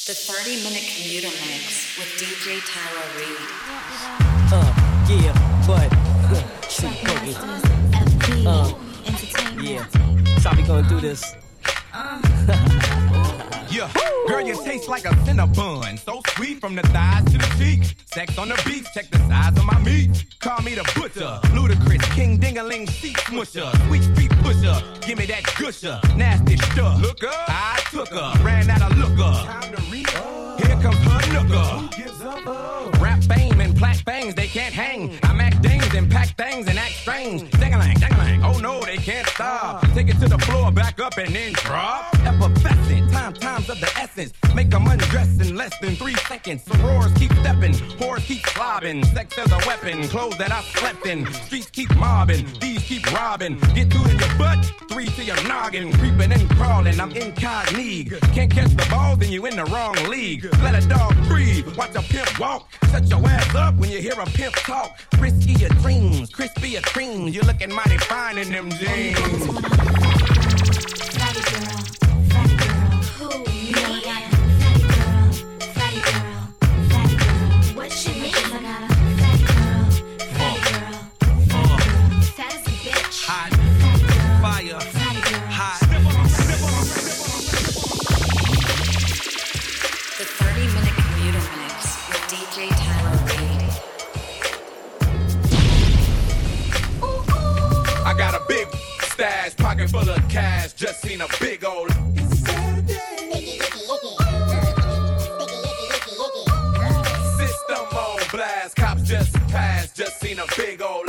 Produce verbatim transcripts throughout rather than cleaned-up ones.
The thirty minute commuter mix with D J Tyler Reed. Uh, yeah, but, uh, shoot, boogie. Uh, yeah, so we gonna do this. Yeah, girl, you taste like a Cinnabon. So sweet from the thighs to the cheek. Sex on the beach, check the size of my meat. Call me the butcher, ludicrous, king ding-a-ling, sheet smusher. Sweet street pusher, give me that gusher. Nasty stuff, look up, I took her. Ran out of looker, time to re-up. Here comes her nooker. Rap fame and plaque bangs, they can't hang. I mac dings and pack things and act strange. Dang-a-lang, dang-a-lang, oh no, they can't stop. Take it to the floor, back up and then drop. Effervescent, time, times of the essence. Make them undress in less than three seconds. Sorors keep stepping, whores keep slobbing. Sex as a weapon, clothes that I slept in. Streets keep mobbing, thieves keep robbing. Get two in your butt, three to your noggin. Creeping and crawling, I'm incognito. Can't catch the ball, then you in the wrong league. Let a dog breathe, watch a pimp walk. Shut your ass up when you hear a pimp talk. Risky your dreams, crispy your creams. You're looking mighty fine in them jeans. Fatty girl, fatty girl, who you know I got a fatty girl, fatty girl, fatty girl. What you mean? I got a fatty girl, fatty girl, fatty girl. Fat as a bitch. Hot, fatty girl, fire, fatty girl. hot. The thirty minute commuter mix with D J Tyler Reed. I got a big stash, pocket full of cash. Just seen a big old system on blast. Cops just passed, just seen a big old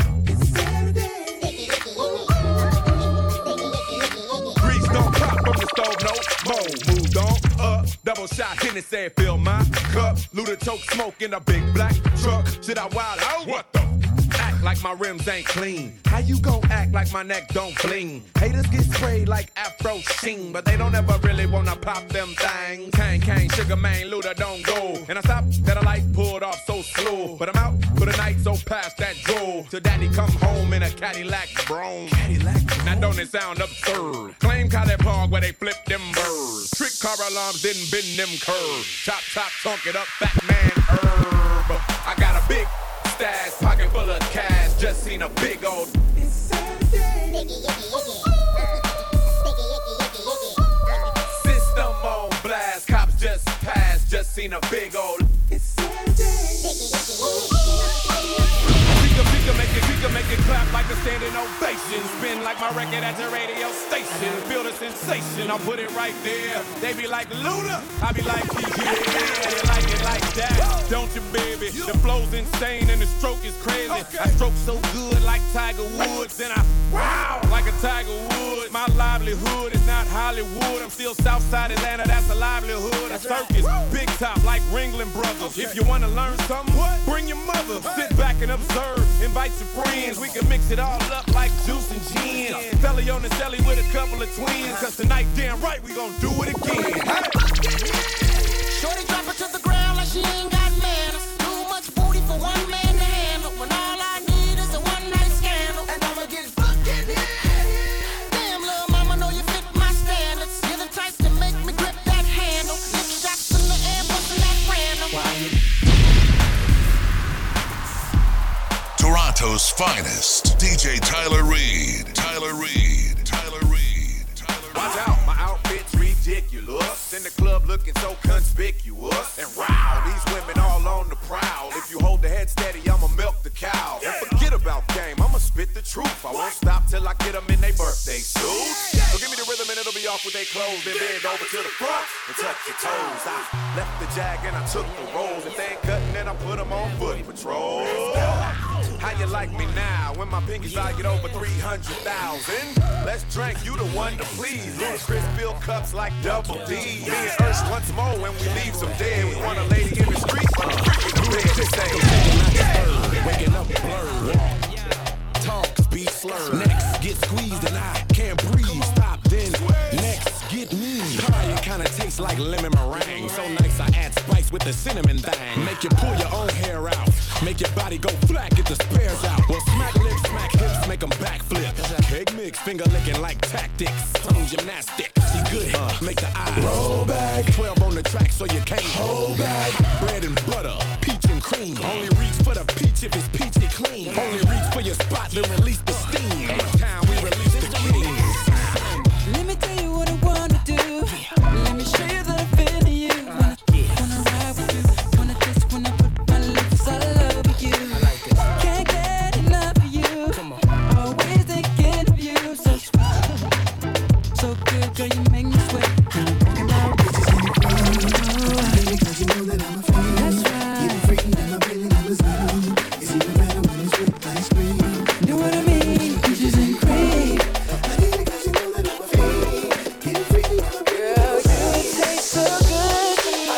grease don't pop from the stove, no more. Moved on up, double shot Hennessy, fill my cup. Luda choke smoke in a big black truck. Should I wild out? What the? Act like my rims ain't clean. How you gon' act like my neck don't bling? Haters get sprayed like Afro Sheen, but they don't ever really wanna pop them things. Kang, Kang, Sugar Man, Luda don't go. And I stopped that I like pulled off so slow. But I'm out for the night, so past that drove. Till daddy come home in a Cadillac Brougham. Cadillac. Now don't it sound absurd? Claim Cali Park where they flip them birds. Trick car alarms didn't bend them curves. Chop, chop, chunk it up, fat man herb. I got a big stash, pocket full of cash. Just seen a big old it's Saturday. System on blast, cops just passed. Just seen a big old it's Saturday. Make it, we can make it clap like a standing ovation. Spin like my record at the radio station. Build a sensation, I'll put it right there. They be like Luda, I be like D J. Yeah, they like it like that, don't you, baby? The flow's insane and the stroke is crazy. I stroke so good like Tiger Woods, and I wow like a Tiger Woods. My livelihood is not Hollywood. I'm still Southside Atlanta, that's a livelihood. A circus, big top like Ringling Brothers. If you wanna learn something, bring your mother. Sit back and observe. Invite your friends, we can mix it all up like juice and gin. Felly on the celly with a couple of twins. Cause tonight, damn right, we gon' do it again. Hey. Shorty drop her to the ground like she ain't got manners. Too much booty for one man to handle. When all I need is a one night scandal. And I'ma get fucking hit. Damn, little mama, know you fit my standards. You're the type to make me grip that handle. Lick shots in the air, bustin' that random. Toronto's finest, D J Tyler Reed. Tyler Reed. Tyler Reed. Tyler Reed. Watch out, my outfit's ridiculous. In the club looking so conspicuous. And wow, these women all on the prowl. If you hold the head steady, I'ma milk the cow. And forget about game, I'ma spit the truth. I won't stop till I get them in their birthday suits. So give me the rhythm and it'll be off with their clothes. Then bend over to the front and touch your toes. I left the jag and I took the rolls. If they ain't cutting, then I put them on foot patrol. How you like me now when my pinkies valued over three hundred thousand? Let's drink, you the one to please. Ludacris fill cups like double D. Me and Ursh once more when we leave some dead. We want a lady in the street, but I'm freaking the bed to say, yeah. Waking up blurred. Talk, speed slurred. Next, get squeezed and I can't breathe. Stop, then next, get me. Pie, it kinda tastes like lemon meringue. So nice I add spice with the cinnamon thing. Make you pull your own hair out. Make your body go flat, get the spares out. Well, smack lips, smack hips, make them backflip. Cake mix, finger licking like tactics. Tongue gymnastics, she good, uh, make the eyes roll back. twelve on the track so you can't hold back. Bread and butter, peach and cream. Only reach for the peach if it's peachy clean. Only reach for your spot to release the steam. It's time we release the kings. Let me tell you what I wanna do. Let me show you that I feel you. Wanna, wanna ride with you. Wanna kiss, wanna put my lips all over you. Can't get enough of you. Always thinking of you. So so good, girl, you make me sweat. Because you know that I'm a friend. That's right. Getting free and I'm feeling I'm a zone. It's even better when it's with ice cream. Know what I mean? Peaches and cream. I get it 'cause you know that I'm a friend. Getting free and I'm feeling Girl, you taste so good to me.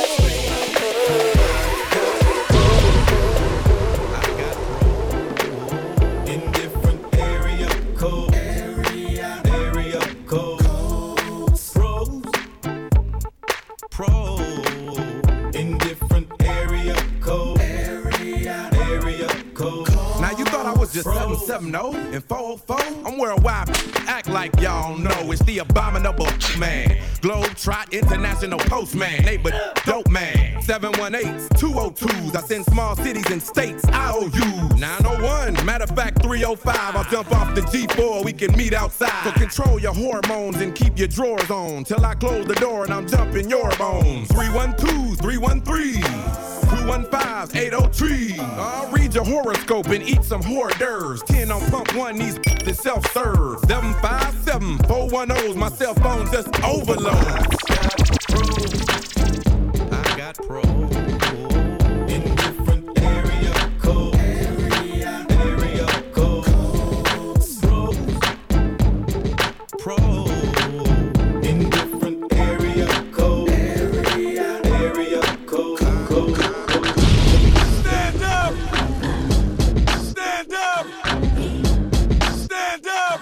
In different area code, area, area code, pros, pros. In different area code, area, area code. Now you thought I was just seven seven oh and four oh four? I'm worldwide, act like y'all know it's the abominable man. Globetrot International Postman, neighbor dope man. seven one eights, two oh twos, I send small cities and states I O U. nine oh one, matter of fact three oh five, I'll jump off the G four, we can meet outside. So control your hormones and keep your drawers on till I close the door and I'm jumping your bones. three one twos, three one threes, two one fives, eight oh three. I'll read your horoscope and eat some hors d'oeuvres. ten on pump one, these is self-serve. seven five seven, four one ohs, my cell phone just overloads. I got pro. In different area code. Area, area code. Pro. Pro. In different area code. Area, area code. Code. Stand up! Stand up! Stand up!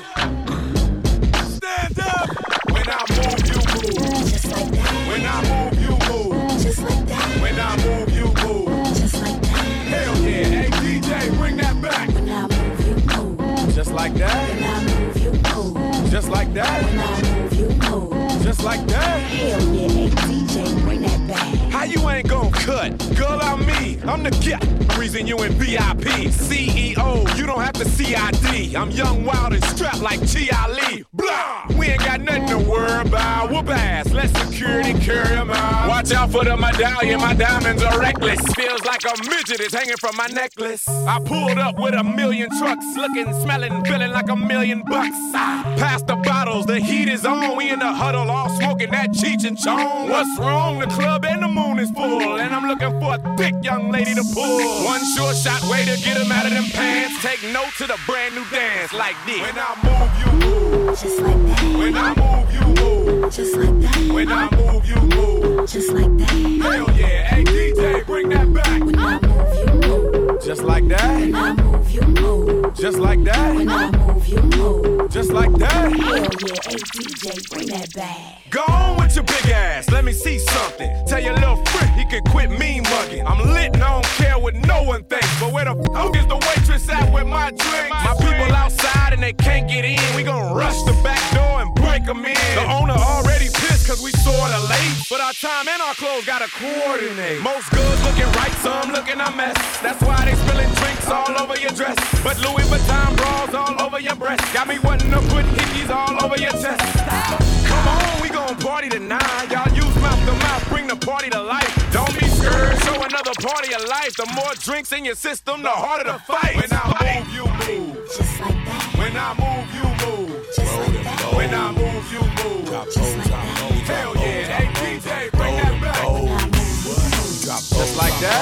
Stand up! When I move, you move. Just like that. When I move, you move. Just like that. When I move, you move. Just like that. Hell yeah, hey D J, bring that back. When I move, you move. Just like that. When I move, you move. Just like that. When I move, you move. Just like that. Hell yeah, hey D J, bring that back. How you ain't gon' cut? Girl, I'm me. I'm the guy. Reason you in V I P. C E O, you don't have to C I D. I'm young, wild, and strapped like G I Lee. Blah! We ain't got nothing to worry about. Whoop ass. Let security carry 'em out. Watch out for the medallion. My diamonds are reckless. Feels like a midget is hanging from my necklace. I pulled up with a million trucks. Looking, smelling, feeling like a million bucks. Ah, pass the bottles. The heat is on. We in the huddle all smoking that Cheech and Chong. What's wrong? The club and the moon is full. And I'm looking for a thick young lady to pull. One sure shot way to get 'em out of them pants. Take note to the brand new dance like this. When I move, you move. Just like that. When I move, you move. Just like that. When I move, you move. Just like that. Hell yeah, hey D J, bring that back. When I move, you move. Just like that. When I move, you move. Just like that. When I move, you move. Just like that. Hell yeah, hey D J, bring that back. Go on with your big ass, let me see something. Tell your little friend he can quit mean mugging. I'm lit and I don't care what no one thinks. But where the f is the waitress at with my drink? My people outside and they can't get in. We gon' rush the back door and break them in. The owner already pissed cause we sorta late. But our time and our clothes gotta coordinate. Most good looking right, some looking a mess. That's why they spilling drinks all over your dress. But Louis Vuitton bras all over your breast. Got me wanting to put hickeys all over your chest. Come on, we gon' party tonight. Y'all use mouth to mouth, bring the party to life. Don't be scared, show another party of life. The more drinks in your system, the harder to fight. When I move, you move. Just like that. When I move, you move. Just like that. When I move, you move. Just like that. Hell yeah, hey D J, bring that back. When I move, you move. Just like that.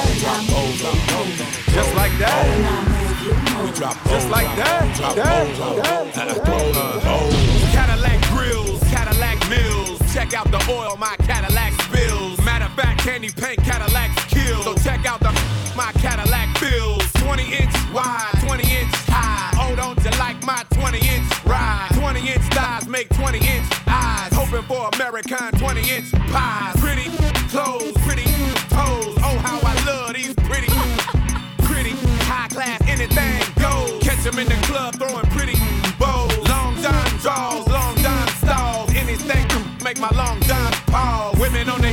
Just like that. When I move, you move. Just like that. That. Cadillac grills, Cadillac mills. Check out the oil my Cadillac spills. Matter of fact, candy paint Cadillacs kill. So check out the my Cadillac bills. twenty inch wide, twenty inch high. Oh, don't you like my twenty inch ride? twenty inch thighs make twenty inch eyes. Hoping for American twenty inch pies. Pretty clothes, pretty toes. Oh, how I love these pretty, pretty high class. Anything goes. Catch them in the club throwing pretty bows. Long John draws, long John stalls. Anything to make my long John pause. Women on they cell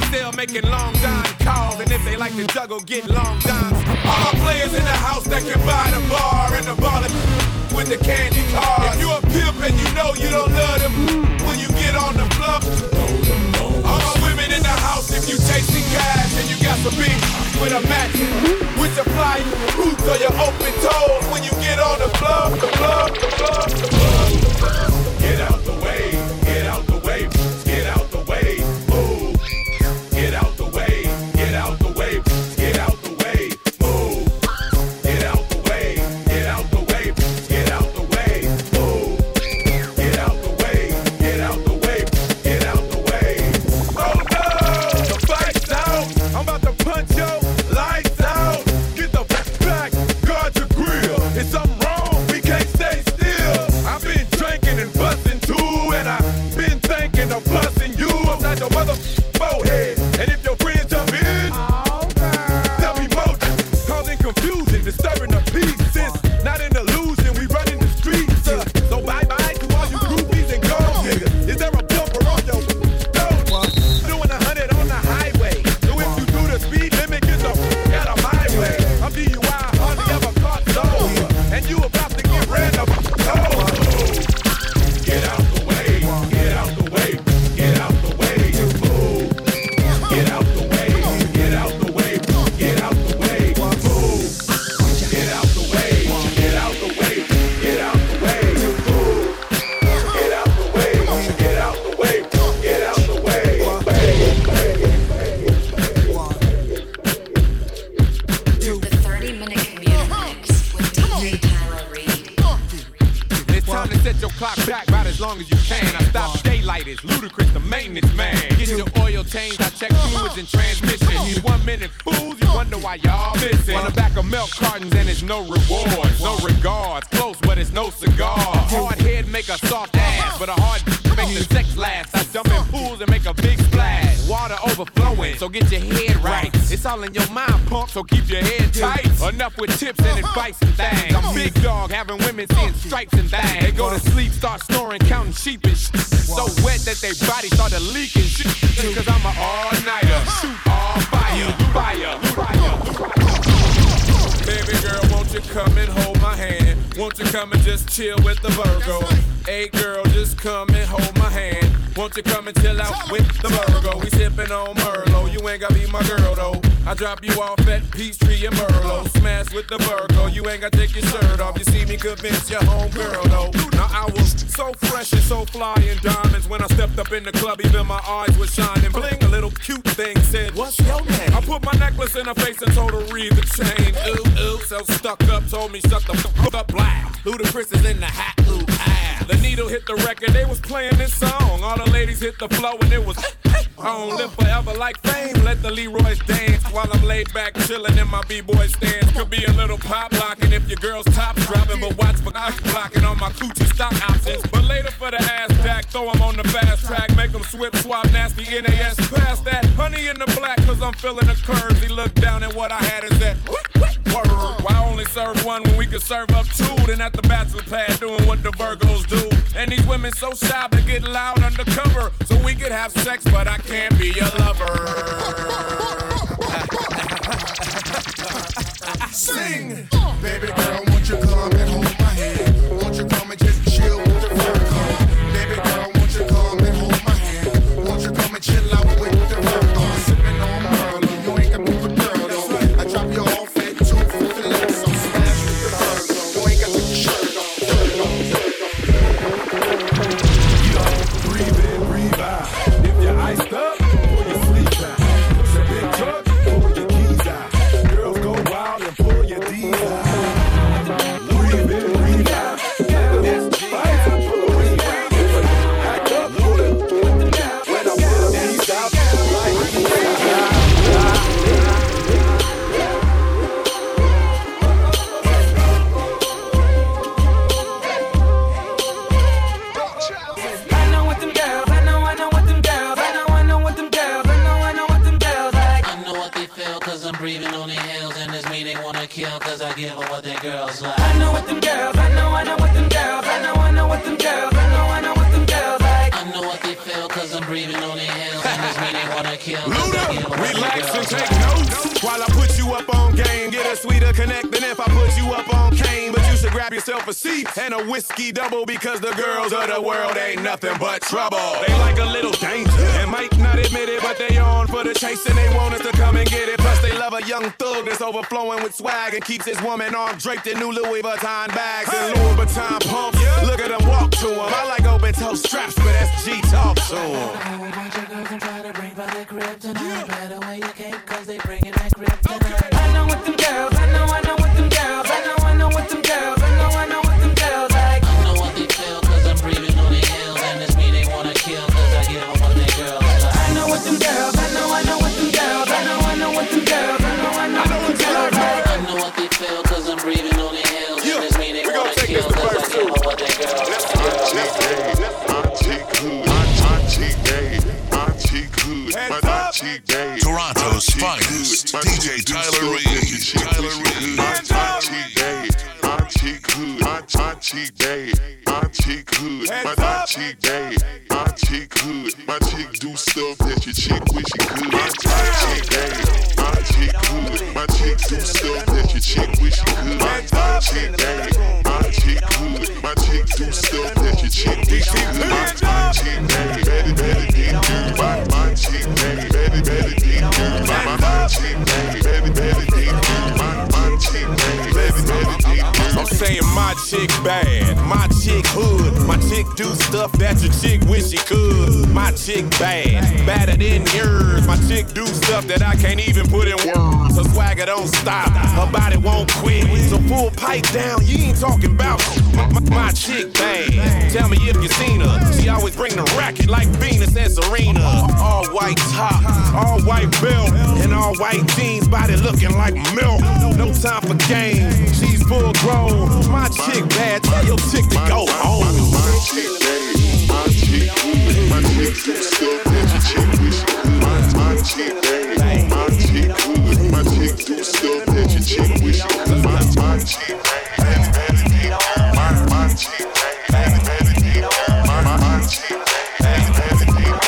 making long dime calls. And if they like to juggle, get long dimes. All players in the house that can buy the bar and the ball with the candy cars. If you a pimp and you know you don't love them, when you get on the floor. All my women in the house, if you chasing cash and you got some big with a match, with your flying boots or your open toes, when you get on the floor, the floor, the floor, the floor. Get out the way, get out the way, get out the way, move. Get out the way, get out the way, get out the way, move. Get out the way, get out the way, get out the way, move. Get out the way, get out the way, get out the way. Oh no, the fight's out. I'm about to punch your lights out. Get the back, guard your grill. It's something wrong, we can't stay still. I've been drinking and busting too, and I've been thinking of busting you upside your mother forehead. And if your friends jump in, there'll be more causing confusion, disturbing the peace. It's not an illusion, we run in the streets. Uh, so bye bye to all you groupies and gold niggas. Is there a bumper on your door? Doing a hundred on the highway. So if you do the speed limit, get the f out of my way. I'm D U I, hardly ever caught sober, and you about to get ran up. Oh. Get out the way, get out the way, get out the way, move. Get out the way, get out the way, get out the way, move. Get out the way, get out the way, get out the way, move. Get out the way, get out the way, get out the way. The thirty minute commuter mix with D J Tyler Reed. It's time to set your clock back about as long as you can. I stop daylight, it's Ludacris, the maintenance man. Get your oil changed, I check fluids and transmission. You one minute fools, you wonder why y'all missing. On the back of milk cartons and it's no rewards, no regards. Close, but it's no cigar. Hard head make a soft ass, but a hard make the sex last. I jump in pools and make a big splash. Water overflowing, so get your head right. It's all in your mind, pump, so keep your head tight. Enough with tips and advice and things. I'm big dog, having women seeing stripes and things. They go to sleep, start snoring, counting sheep and shit. So wet that their body started leaking shit. Cause I'm an all-nighter, shoot all fire, fire, fire. Baby girl, won't you come and hold my hand? Won't you come and just chill with the Virgo? Hey girl, just come and hold my hand. Won't you come and chill out with the Virgo? We sippin' on Merlot, you ain't gotta be my girl though. I drop you off at Peachtree and Merlot. Smash with the Virgo, you ain't gotta take your shirt off. You see me convince your home girl though. Now I was so fresh and so fly in diamonds. When I stepped up in the club, even my eyes were shining. Bling, a little cute thing said, what's your name? I put my necklace in her face and told her read the chain. Ooh, ooh, so stuck up, told me shut the fuck up, black. Ludacris is in the hat, ooh, ah. The needle hit the record, they was playing this song. All the ladies hit the flow and it was I don't live forever like fame. Let the Leroy's dance while I'm laid back chillin' in my B-boy stance. Could be a little pop locking if your girl's top dropping, but watch for I blocking on my coochie stock options. But later for the ass jack, throw 'em on the fast track, make 'em swip swap nasty N A S. Past that, honey in the black, cause I'm feeling the curves. He looked down and what I had is that word. Why only serve one when we could serve up two? Then at the bachelor pad doing what the Virgos do. And these women so shy to get loud undercover, so we could have sex, but I can't be your lover. Sing, baby girl, won't you come and hold my hand? Won't you come and just chill with the Virgo? Baby girl, won't you come and hold my hand? Won't you come and chill out with the Virgo? Sipping on Merlot, you ain't got to be a girl though. I drop you off at two for fillet, so smash with the Virgo. You ain't got to take your shirt off. breathe in, breathe out. If you're iced up, pull your sleeves out. Push a big truck, pull your keys out. Girls go wild and pull your D's out. Breathe in, breathe out. It's fight, breathe out. Act up, pull it. When I pull these out, I know what them girls, I know, I know what them girls, I know, I know what them girls, I know, I know what them girls like. I know what they feel cause I'm breathing on their heels, and it's me they wanna kill cause I give them what their girls like. I know what them girls, I know, I know what them girls, I know, I know what them girls, I know, I know what them girls like. I I know what they feel, cause I'm breathing on their heels. And this mean they wanna kill. Luda, relax and take notes while I put you up on game. Get a sweeter connect than if I put you up on cane. But you should grab yourself a seat and a whiskey double, because the girls of the world ain't nothing but trouble. They like a little danger and might not admit it, but they on for the chase and they want us to come and get it. Plus they love a young thug that's overflowing with swag and keeps his woman arm draped in new Louis Vuitton bags and Louis Vuitton pumps. Look at them walk to him. I like open toe straps, but that's G talk to him. A bunch of girls can try to bring back the kryptonite. Better wear your cape, cause they bringing that kryptonite. I know what them girls, I know, I know what them girls, I know, I know what them girls, I know, I know what them girls like. I know what they feel, cause I'm breathing on their heels. And this mean they wanna kill, cause I give them what they girls like. I know what them girls, I know, I know what them girls, I know, I know what them girls, I know, I know what them girls like. I know what they feel, cause I'm breathing on their heels. And this mean they wanna kill, cause I give them what they girls like. Toronto's finest, D J Tyler Reed. Tyler Reed. My cheek day, my cheek hood, my my cheek day, my cheek hood, my my cheek day, my cheek hood, my cheek do stuff that your chick wish she could. My cheek day, my cheek hood, my cheek do stuff that your chick wish she could. My cheek day, my cheek hood, my chick do stuff that your chick wish she could. My cheek day, better better get good. My my cheek day, better better get good. My my cheek day, better better get good. My my cheek day, better better get good. I'm saying my chick bad, my chick hood, my chick do stuff that your chick wish she could. My chick bad, badder than yours. My chick do stuff that I can't even put in words. Her swagger don't stop, her body won't quit. So pull pipe down, you ain't talking about my, my, my chick bad. Tell me if you seen her. She always bring the racket like Venus and Serena. All white top, all white belt, and all white jeans, body looking like milk. No time for games, she's full grown. My chick bad, tell your chick to go home. My chick bad, my chick good, my chick do stuff that your chick wish she could. My chick bad, my chick good, my chick do stuff that your chick wish she could. My chick bad, better get good. My my chick bad, better get good. My my chick bad, better get good.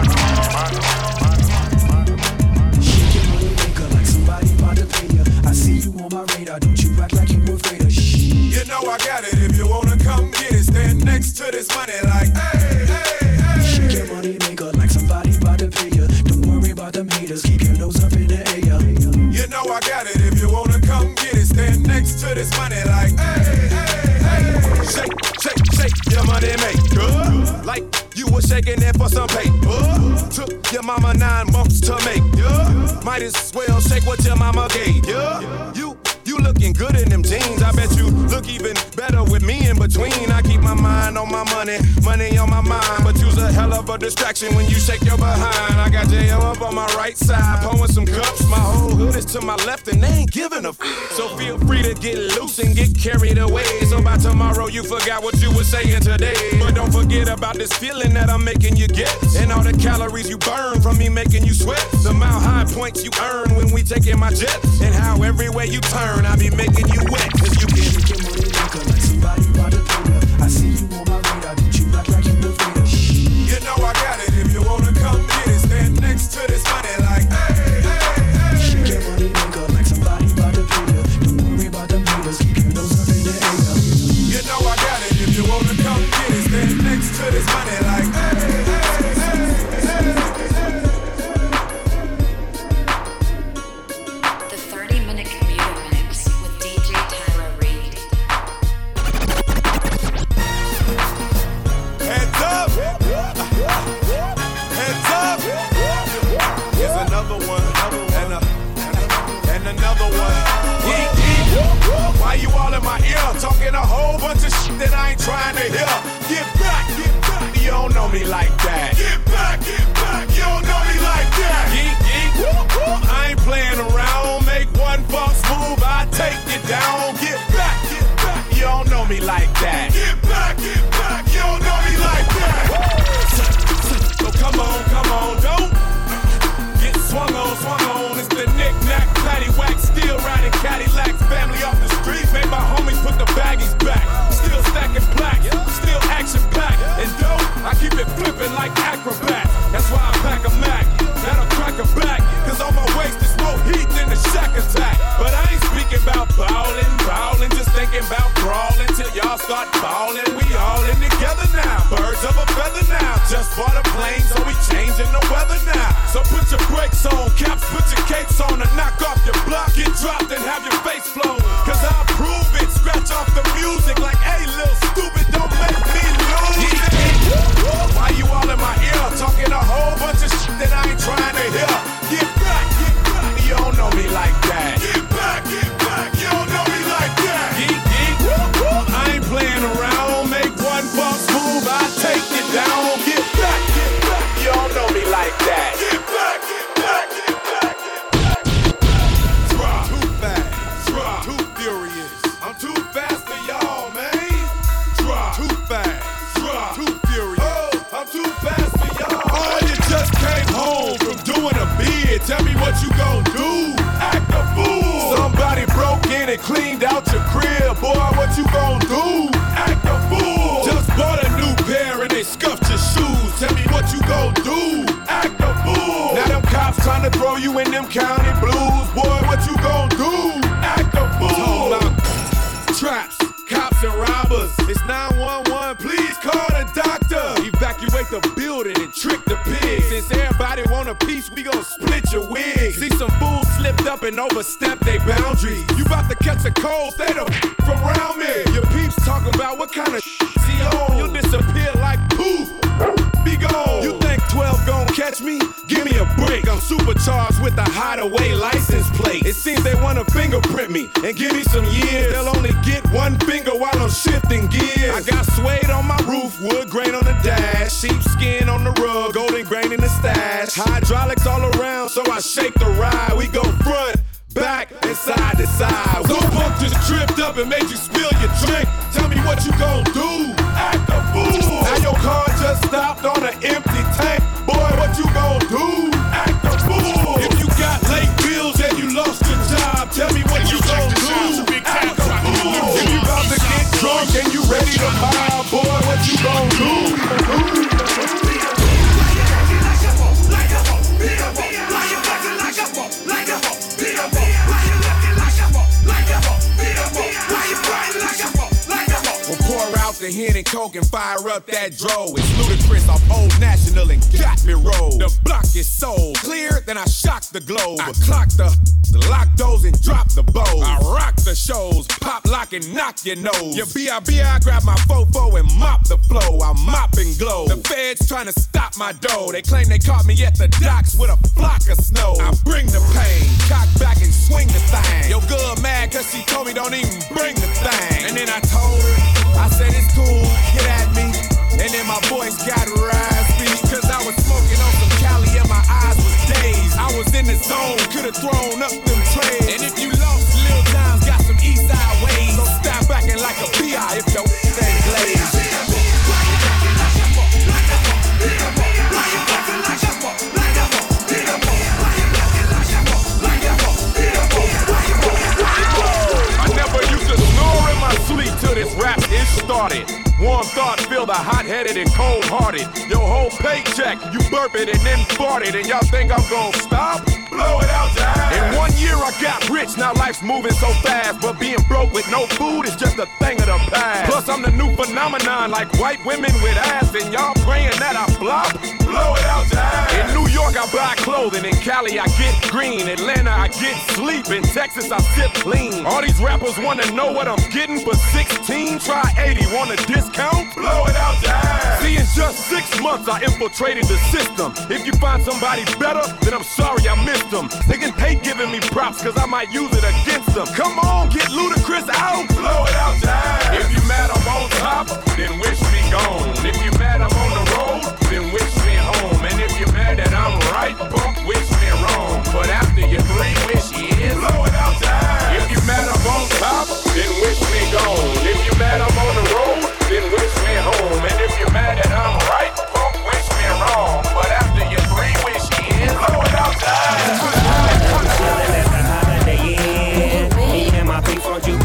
Shake your money maker like somebody about to pay ya. I see you on my radar, don't you act like you afraid of shh. You know I got it, if you wanna come get it, stand next to this money like, hey, hey, hey. Shake your money maker like somebody about to pay ya. Don't worry about them haters, keep your nose up in the air. You know I got it, if you wanna come get it, stand next to this money like, hey, hey, hey. Shake, shake, shake your money maker, like you was shaking it for some paper. Took your mama nine months to make ya. Might as well shake what your mama gave ya. You You looking good in them jeans. I bet you look even better with me in between. I keep my mind on my money, money on my mind. But you's a hell of a distraction when you shake your behind. I got J O up on my right side, pouring some cups. My whole hood is to my left and they ain't giving a f. So feel free to get loose and get carried away. So by tomorrow you forgot what you were saying today. But don't forget about this feeling that I'm making you get, and all the calories you burn from me making you sweat. The mile high points you earn when we taking my jet, and how everywhere you turn I be making you wet, cause you can shake your money maker like somebody about to pay ya. I see you on my radar, don't you act like you afraid of shh. You know I got it, if you wanna come get it, stand next to this money like, hey, hey, hey. Shake your money maker like somebody about to pay ya. Don't worry about them haters, keep your nose up in the air. You know I got it, if you wanna come get it, stand next to this money like, hey, hey, hey, hey. The thirty minute commuter mix with D J Tyler Reed. Heads up! Heads up! Here's another one, and, a, and another one. Yeet, yeet. Why you all in my ear? Talking a whole bunch of shit that I ain't trying to hear. Get back, get back. You don't know me like that. Get back, get back. You don't know me like that. Yeet, yeet. I ain't playing around. Make one false move, I take you down. Get back, get back. You don't know me like that. Get back, get back. You don't know me like that. So come on, come on, don't get swung on, swung on. It's the knick-knack, paddywhack, still riding Cadillacs. Family off the street, made my homies put the baggies back. Still stacking plaques, still action-packed. And dope, I keep it flipping like acrobats. That's why I pack a Mac, that'll crack a back. Cause on my waist is more heat than the Shack Attack. But I ain't speaking about ballin', ballin', just thinking about brawling till y'all start ballin'. We all in together now, birds of a feather now. Just bought a plane, so we changing the weather now. So put your brakes on, caps, put your capes on, and knock off your block, get dropped and have your face flown. Cause I'll prove it, scratch off the music like, hey, little stupid, don't make me lose it. Why you all in my ear, talking a whole bunch of shit that I ain't trying to hear? Get back, get back, you don't know me like that. Get back, get back, you don't know me like that. Geek, geek, I ain't playing around, make one false move, I take you down. Get back, get back, you don't know me like that. Get back, get back, get back, get back. Drop, too fast, drop, too furious. I'm too fast for y'all, man. Drop, too fast, drop, too furious. Oh, I'm too fast for y'all. Oh, you just came home from doing a bid. Tell me what you gon' do. Act a fool. Somebody broke in and cleaned out your crib. Boy, what you gon' do? Act a fool. Just bought a new pair and they scuffed your shoes. Tell me what you gon' do. Act a fool. Now them cops trying to throw you in them county blues. Boy, what you gon' do? Act a fool. Traps, cops and robbers. It's nine one one, please call the doctor. Evacuate the building and trick the pigs. Since everybody want a piece, we gon' split your wig. See some fools slipped up and overstepped their boundaries. You about to catch a cold, stay the f- from around me. Your peeps talking about what kind of shit he on. You'll disappear like poof. Be gone. You think twelve gon' catch me? Give me a break. I'm supercharged with a hideaway license plate. It seems they wanna fingerprint me and give me some years. They'll only get one finger while I'm shifting gears. I got suede on my roof, wood grain on the dash, sheepskin on the rug, golden grain in the stash. Hydraulics all around, so I shake the ride. We go front, back, and side to side. So punk just tripped up and made you spill your drink. Tell me what you gon' do. Act a fool. Now your car just stopped on an empty tank. Boy, what you gon' do? Act a fool. If you got late bills and you lost your job, tell me what you gon' do. Act a fool. If you about to get drunk and you ready to buy, boy, what you gon' do? The hen and coke and fire up that dro. It's Ludacris off Old National and got me rolled. The block is so clear, then I shock the globe. I clock the, the lock doors and drop the bows. I rock the shows, pop, lock, and knock your nose. Your B I B I, grab my fofo and mop the flow. I mop and glow. The feds trying to stop my dough. They claim they caught me at the docks with a flock of snow. I bring the pain, cock back and swing the thing. Yo, good mad cause she told me don't even bring the thing. And then I told her, I said it's cool, get at me. And then my voice got raspy, cause I was smoking on some Cali and my eyes was dazed. I was in the zone, could've thrown up them trays. And if you lost, Lil Dimes got some east side ways. So stop acting like a B I if your thing glazed. I never used to snore in my sleep till this rap is started. Warm thoughts feel the hot-headed and cold-hearted. Your whole paycheck, you burp it and then fart it. And y'all think I'm gonna stop? Blow it out, Dad. In one year I got rich, now life's moving so fast. But being broke with no food is just a thing of the past. Plus I'm the new phenomenon, like white women with ass. And y'all praying that I flop? Blow it out, Dad. In New York I buy clothing, in Cali I get green, Atlanta I get sleep, in Texas I sip clean. All these rappers wanna know what I'm getting for sixteen. Try eighty, want a discount? Blow it out, Dad. See, in just six months I infiltrated the system. If you find somebody better, then I'm sorry I missed them. Niggas hate giving me props cause I might use it against them. Come on, get Ludacris out. Blow it out, Dad. If you mad I'm on top, then wish me gone. If you mad I'm on the road, then wish me home. And if you're mad that I'm right, bump, wish me wrong. But after your three wishes, blow it out, Dad. If you mad I'm on top, then wish me gone. If you mad I'm on the road, then wish me home. And if you're mad that I'm right, bump, wish me wrong. But after your three wishes, blow it out, Dad. Me and my people, you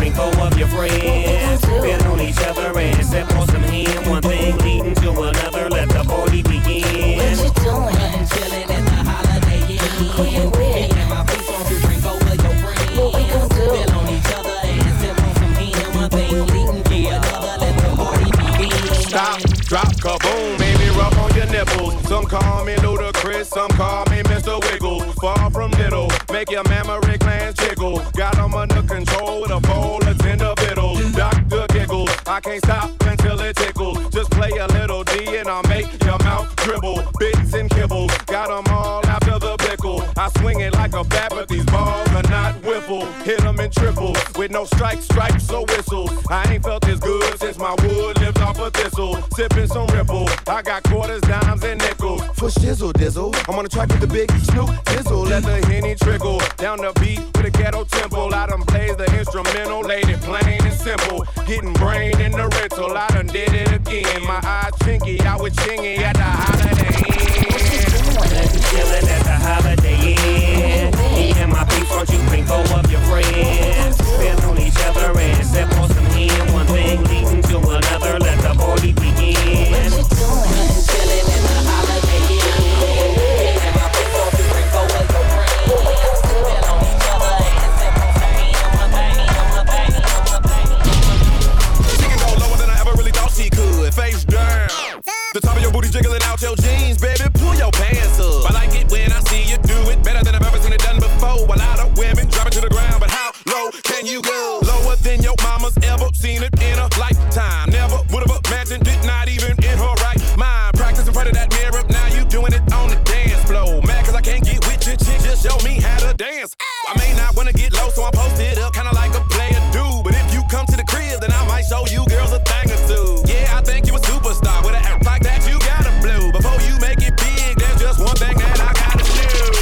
Kaboom, baby, rub on your nipples. Some call me Ludacris, some call me Mister Wiggles. Far from little, make your mammary glands jiggle. Got them under control with a bowl of tender vittles. Doctor giggles, I can't stop until it tickles. Just play a little D and I'll make your mouth dribble. Bits and kibbles, got them all after the pickle. I swing it like a bat, but these balls are not whiffle. Hit them in triple, with no strikes, stripes, or whistles. I ain't felt this good since my wood lived off a thistle. Sipping some Ripple, I got quarters, dimes, and nickels. For shizzle dizzle, I'm on the track with the big Snoop Dizzle. Let the Henny trickle down the beat with a ghetto tempo. I done plays the instrumental, laid it plain and simple. Getting brain in the rental, I done did it again. My eyes chinky, I was chingy at the Holiday Inn. Chillin' at the Holiday Inn. Me and my peeps, won't you bring four of your friends? Spin on each other and step on some hen. One thing leading to another, let the party begin. What you doing? Chillin' at the Holiday Inn. Me and my peeps, won't you bring four of your friends? Spin on each other and step on some hen. One thing, one thing, one thing. She can go lower than I ever really thought she could. Face down. The top of your booty jiggling out your jeans, baby. Pull your pants up. I like it when I see you do it better than I've ever seen it done before. A lot of women drop it to the ground, but how low can you go? Lower than your mama's ever seen it in a lifetime. Never would have imagined it, not even in her right mind. Practice in front of that mirror, now you doing it on the dance floor. Mad cause I can't get with your chick, just show me how to dance. I may not wanna get low, so I'm posted up, kinda like a player do. But if you come to the crib, then I might show you girls a thing or two. Yeah, I think you a superstar with an act like that, you gotta blow. Before you make it big, there's just one thing that I gotta do.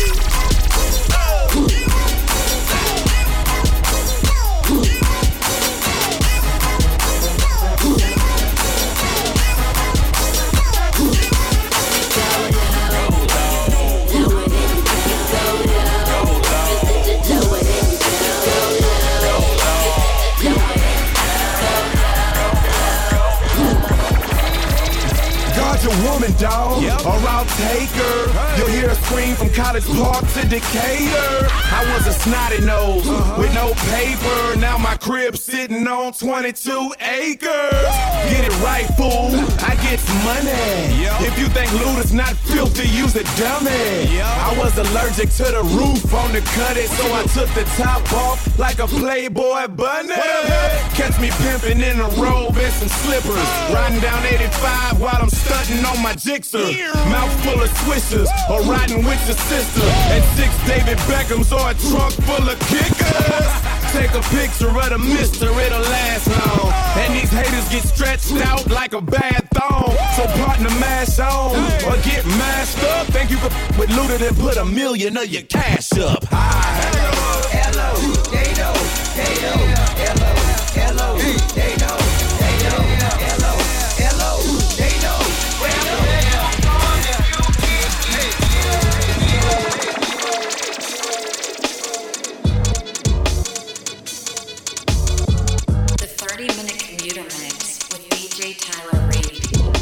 A woman, dog, yep. Or I'll take her. Hey. You'll hear a scream from College Park to Decatur. I was a snotty nose uh-huh. with no paper. Now my crib sitting on twenty-two acres. Get it right, fool. I get money. Yep. If you think loot is not filthy, use a dummy. Yep. I was allergic to the roof on the cut it, so I took the top off like a Playboy bunny. Catch me pimping in a robe and some slippers, oh. riding down eighty-five while I'm stunting on my Jixer. Mouth full of swishers, or riding with your sister. And six David Beckhams or a trunk full of kickers. Take a picture of the mister, it'll last long. And these haters get stretched out like a bad thong. So partner mash on, or get mashed up. Thank you for with Luda that put a million of your cash up. Hi. Hello, hello, they know, they know. Hello, hello, they know, they know. Hello, hello, they know. The thirty minute commuter mix with D J Tyler Reed.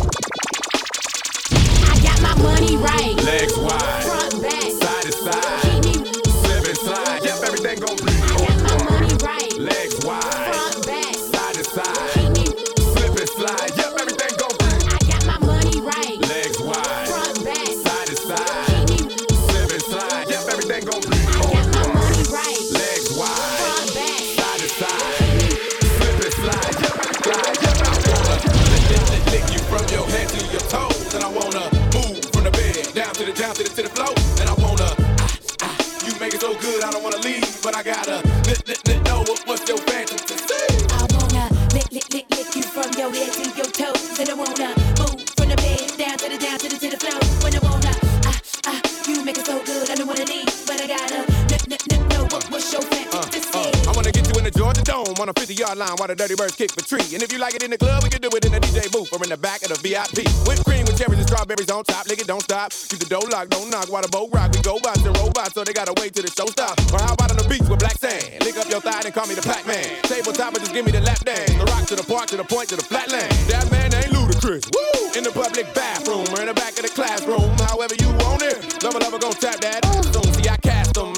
I got my money right. Legs wide, front, back, side to side, slip and slide. Yep, everything gon' be. I got my money right. Legs wide, front, back, side to side, slip and slide. Yep, everything gon' be. I got my money right. Legs wide, front, back, side to side, slip and slide. Yep, everything gon' be. I got my money right. Legs wide, front, back, side to side, slip and slide. Yep, slide. Yep, I wanna lick you from your head to your toes, and I wanna move from the bed down to the down to the to the floor, and I wanna. Ah, ah, you make it so good, I don't wanna leave, but I gotta li- li- li- know what, what's your fantasy. I wanna lick, lick, lick, lick you from your head to your toes, and I wanna move from the bed down to the down to the to the floor. When I wanna, ah, ah, you make it so good, I don't wanna leave, but I gotta n- n- n- know what, what's your fantasy. Uh, uh, I wanna get you in the Georgia Dome on a fifty yard line while the Dirty Birds kick for tree. And if you like it in the club, we can do it in the D J booth or in the back of the V I P. Whipped cream with cherries and strawberries on top. Lick it, don't stop. Keep the dough locked, don't knock while the boat rock. We go bots and robots, so they gotta wait till the show stop. Or how about on the beach with black sand? Lick up your thigh and call me the Pac-Man. Tabletop and just give me the lap dance. The rock to the park, to the point, to the flatland. That man ain't Ludacris. Woo! In the public bathroom or in the back of the classroom. However you want it. Lover, lover, gon' tap that. Soon see I cast them and I pass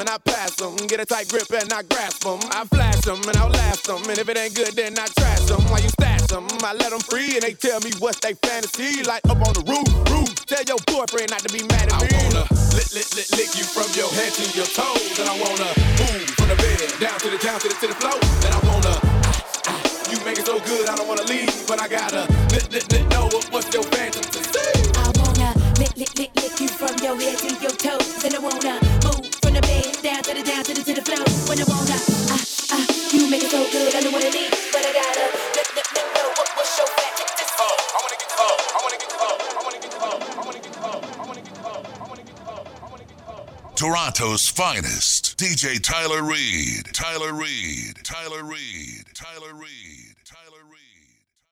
pass them. Get a tight grip and I grasp them. I flash them and I'll last them. And if it ain't good, then I trash them. While you stash them, I let them free and they tell me what's they fantasy. Like up on the roof, roof. Tell your boyfriend not to be mad at me. I wanna lick, lick, lick, lick you from your head to your toes. And I wanna move from the bed down to the, down to the, to the floor. And I wanna, ah, ah, you make it so good, I don't wanna leave. But I gotta lick, lick, lick, know what, what's your fantasy. I wanna lick, lick, lick, lick you from your head to your toes. And I wanna move from the bed down to the, down to the, to the floor. When I wanna, ah, ah, you make it so good, I don't wanna leave. But I gotta lick, lick, lick, know what, what's your fantasy. Oh, I wanna get caught, I wanna get caught, I wanna get caught, I wanna get caught, I wanna get caught, I wanna get caught, I wanna get caught. Toronto's finest, D J Tyler Reed. Tyler Reed. Tyler Reed. Tyler Reed.